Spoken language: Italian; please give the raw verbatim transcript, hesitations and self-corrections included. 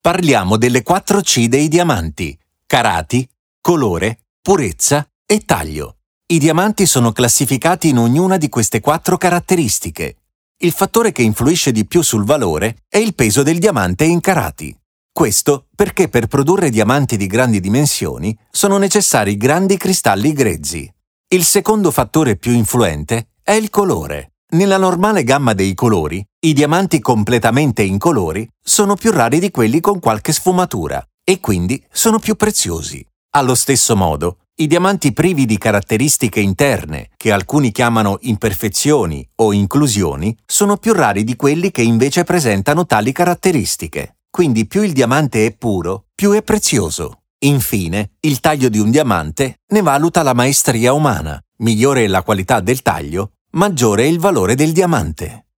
Parliamo delle quattro C dei diamanti: carati, colore, purezza e taglio. I diamanti sono classificati in ognuna di queste quattro caratteristiche. Il fattore che influisce di più sul valore è il peso del diamante in carati. Questo perché per produrre diamanti di grandi dimensioni sono necessari grandi cristalli grezzi. Il secondo fattore più influente è il colore. Nella normale gamma dei colori, i diamanti completamente incolori sono più rari di quelli con qualche sfumatura e quindi sono più preziosi. Allo stesso modo, i diamanti privi di caratteristiche interne, che alcuni chiamano imperfezioni o inclusioni, sono più rari di quelli che invece presentano tali caratteristiche. Quindi più il diamante è puro, più è prezioso. Infine, il taglio di un diamante ne valuta la maestria umana. Migliore è la qualità del taglio, maggiore è il valore del diamante.